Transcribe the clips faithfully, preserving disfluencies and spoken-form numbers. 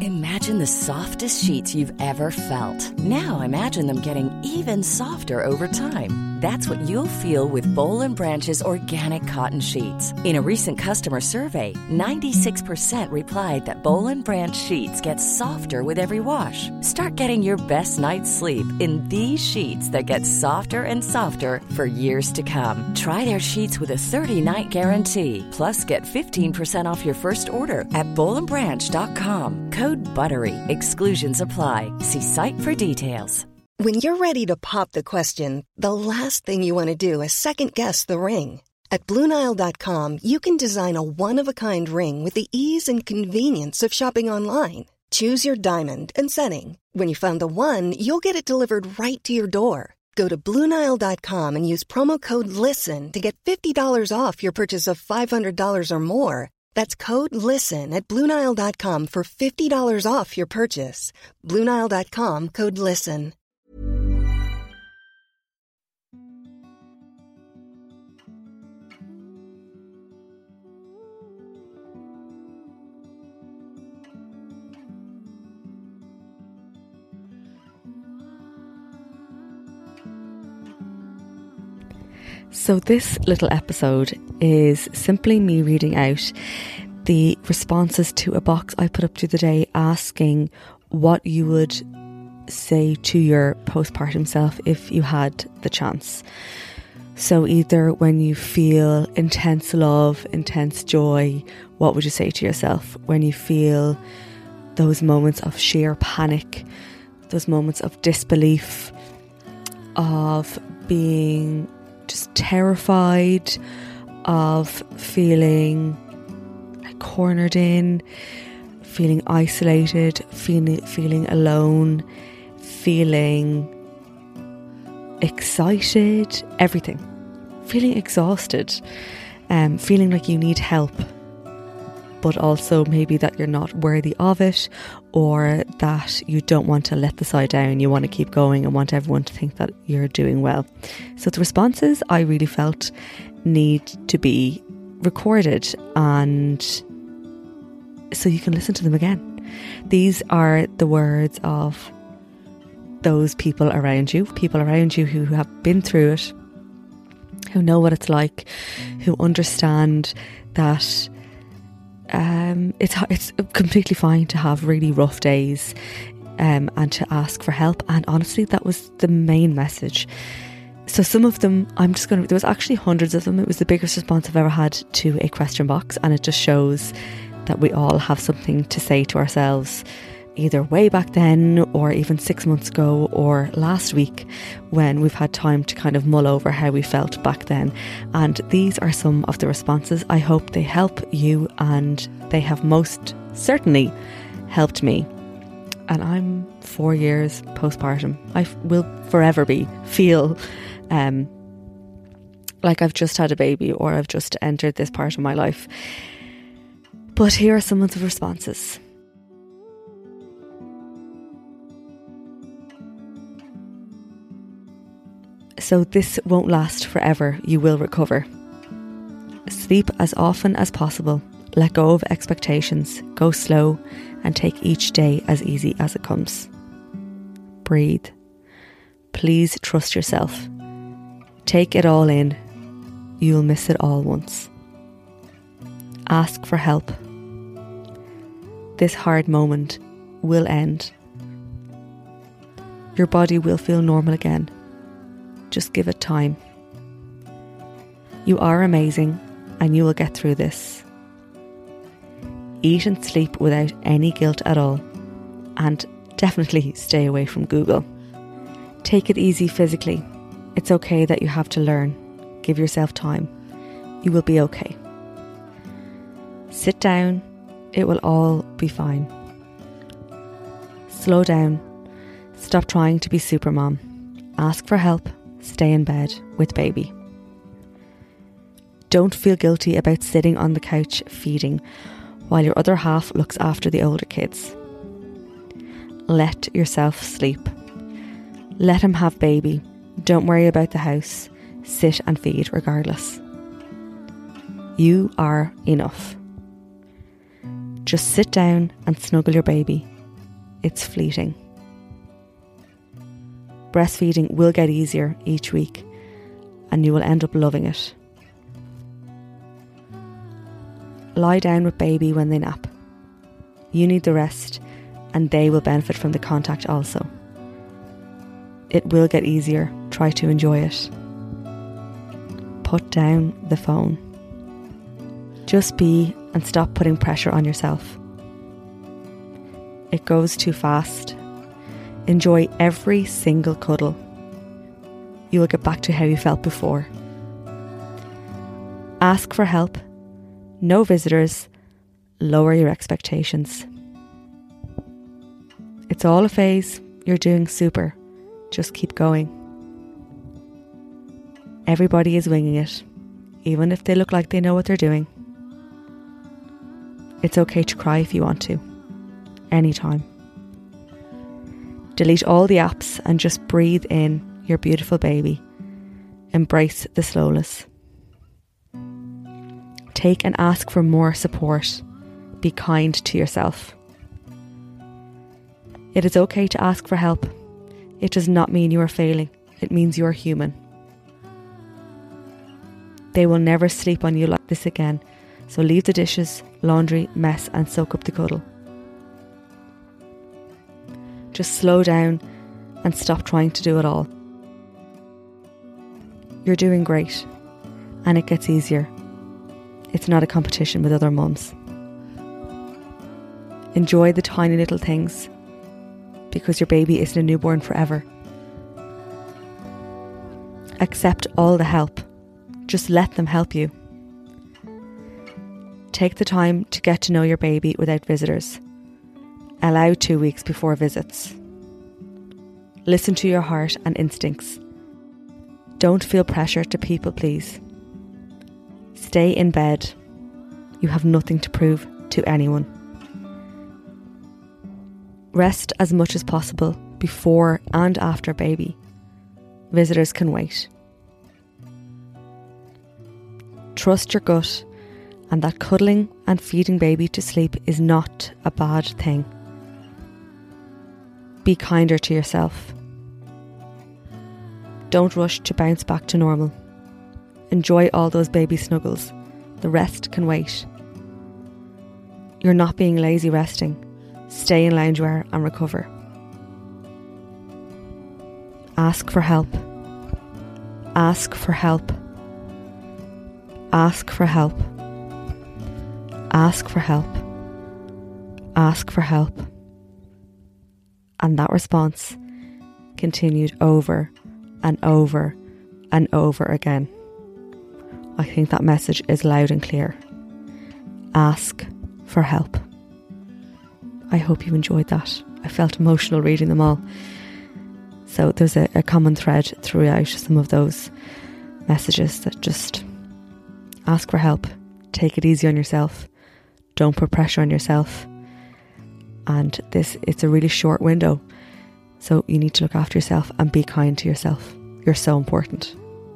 Imagine the softest sheets you've ever felt. Now imagine them getting even softer over time. That's what you'll feel with Boll and Branch's organic cotton sheets. In a recent customer survey, ninety-six percent replied that Boll and Branch sheets get softer with every wash. Start getting your best night's sleep in these sheets that get softer and softer for years to come. Try their sheets with a thirty-night guarantee. Plus, get fifteen percent off your first order at boll and branch dot com. Code BUTTERY. Exclusions apply. See site for details. When you're ready to pop the question, the last thing you want to do is second-guess the ring. At Blue Nile dot com, you can design a one-of-a-kind ring with the ease and convenience of shopping online. Choose your diamond and setting. When you find the one, you'll get it delivered right to your door. Go to Blue Nile dot com and use promo code LISTEN to get fifty dollars off your purchase of five hundred dollars or more. That's code LISTEN at Blue Nile dot com for fifty dollars off your purchase. Blue Nile dot com, code LISTEN. So this little episode is simply me reading out the responses to a box I put up the other day asking what you would say to your postpartum self if you had the chance. So either when you feel intense love, intense joy, what would you say to yourself? When you feel those moments of sheer panic, those moments of disbelief, of being just terrified, of feeling like cornered in, feeling isolated, feeling feeling alone, feeling excited, everything, feeling exhausted, um, feeling like you need help, but also maybe that you're not worthy of it, or that you don't want to let the side down, you want to keep going and want everyone to think that you're doing well. So the responses I really felt need to be recorded, and so you can listen to them again. These are the words of those people around you, people around you who have been through it, who know what it's like, who understand that Um, it's it's completely fine to have really rough days um, and to ask for help. And honestly, that was the main message. So some of them, I'm just going to, there was actually hundreds of them. It was the biggest response I've ever had to a question box. And it just shows that we all have something to say to ourselves, either way back then or even six months ago or last week, when we've had time to kind of mull over how we felt back then. And these are some of the responses. I hope they help you, and they have most certainly helped me. And I'm four years postpartum. I will forever be feel um, like I've just had a baby, or I've just entered this part of my life. But here are some of the responses. So this won't last forever. You will recover. Sleep as often as possible. Let go of expectations. Go slow and take each day as easy as it comes. Breathe. Please trust yourself. Take it all in. You'll miss it all once. Ask for help. This hard moment will end. Your body will feel normal again. Just give it time. You are amazing, and you will get through this. Eat and sleep without any guilt at all, and definitely stay away from Google. Take it easy physically. It's okay that you have to learn. Give yourself time. You will be okay. Sit down. It will all be fine. Slow down. Stop trying to be supermom. Ask for help. Stay in bed with baby. Don't feel guilty about sitting on the couch feeding while your other half looks after the older kids. Let yourself sleep. Let him have baby. Don't worry about the house. Sit and feed regardless. You are enough. Just sit down and snuggle your baby. it's fleeting. Breastfeeding will get easier each week, and you will end up loving it. Lie down with baby when they nap. You need the rest, and they will benefit from the contact also. It will get easier. Try to enjoy it. Put down the phone. Just be and stop putting pressure on yourself. It goes too fast. Enjoy every single cuddle. You will get back to how you felt before. Ask for help. No visitors. Lower your expectations. It's all a phase. You're doing super. Just keep going. Everybody is winging it, even if they look like they know what they're doing. It's okay to cry if you want to. Anytime. Delete all the apps and just breathe in your beautiful baby. Embrace the slowness. Take and ask for more support. Be kind to yourself. It is okay to ask for help. It does not mean you are failing. It means you are human. They will never sleep on you like this again, so leave the dishes, laundry, mess and soak up the cuddle. Just slow down and stop trying to do it all. You're doing great, and it gets easier. It's not a competition with other mums. Enjoy the tiny little things, because your baby isn't a newborn forever. Accept all the help. Just let them help you. Take the time to get to know your baby without visitors. Allow two weeks before visits. Listen to your heart and instincts. Don't feel pressure to people please. Stay in bed. You have nothing to prove to anyone. Rest as much as possible before and after baby. Visitors can wait. Trust your gut, and that cuddling and feeding baby to sleep is not a bad thing. Be kinder to yourself. Don't rush to bounce back to normal. Enjoy all those baby snuggles. The rest can wait. You're not being lazy resting. Stay in loungewear and recover. Ask for help. Ask for help. Ask for help. Ask for help. Ask for help. And that response continued over and over and over again. I think that message is loud and clear. Ask for help. I hope you enjoyed that. I felt emotional reading them all. So there's a, a common thread throughout some of those messages that just ask for help. Take it easy on yourself. Don't put pressure on yourself. And this, it's a really short window. So you need to look after yourself and be kind to yourself. You're so important.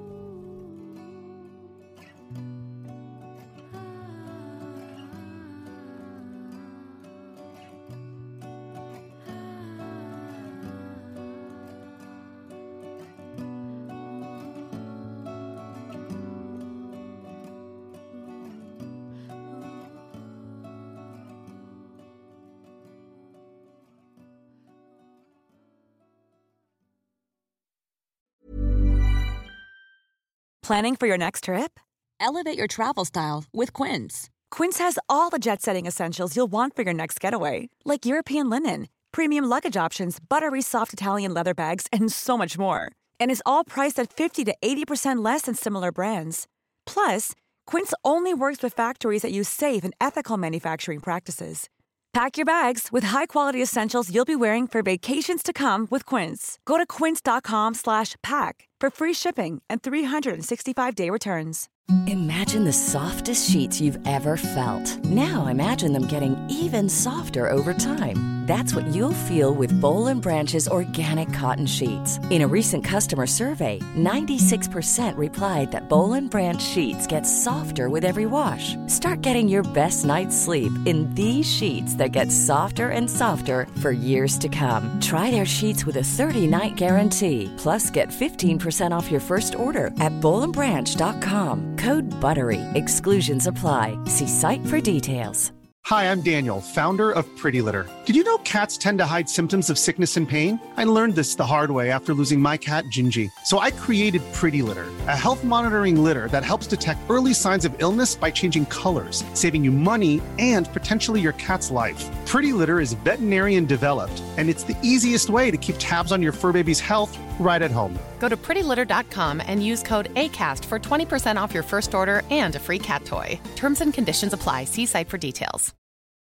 Planning for your next trip? Elevate your travel style with Quince. Quince has all the jet-setting essentials you'll want for your next getaway, like European linen, premium luggage options, buttery soft Italian leather bags, and so much more. And is all priced at fifty to eighty percent less than similar brands. Plus, Quince only works with factories that use safe and ethical manufacturing practices. Pack your bags with high-quality essentials you'll be wearing for vacations to come with Quince. Go to quince.com slash pack for free shipping and three sixty-five day returns. Imagine the softest sheets you've ever felt. Now imagine them getting even softer over time. That's what you'll feel with Bowl and Branch's organic cotton sheets. In a recent customer survey, ninety-six percent replied that Bowl and Branch sheets get softer with every wash. Start getting your best night's sleep in these sheets that get softer and softer for years to come. Try their sheets with a thirty-night guarantee. Plus, get fifteen percent off your first order at bowl and branch dot com. Code BUTTERY. Exclusions apply. See site for details. Hi, I'm Daniel, founder of Pretty Litter. Did you know cats tend to hide symptoms of sickness and pain? I learned this the hard way after losing my cat, Gingy. So I created Pretty Litter, a health monitoring litter that helps detect early signs of illness by changing colors, saving you money and potentially your cat's life. Pretty Litter is veterinarian developed, and it's the easiest way to keep tabs on your fur baby's health right at home. Go to pretty litter dot com and use code ACAST for twenty percent off your first order and a free cat toy. Terms and conditions apply. See site for details.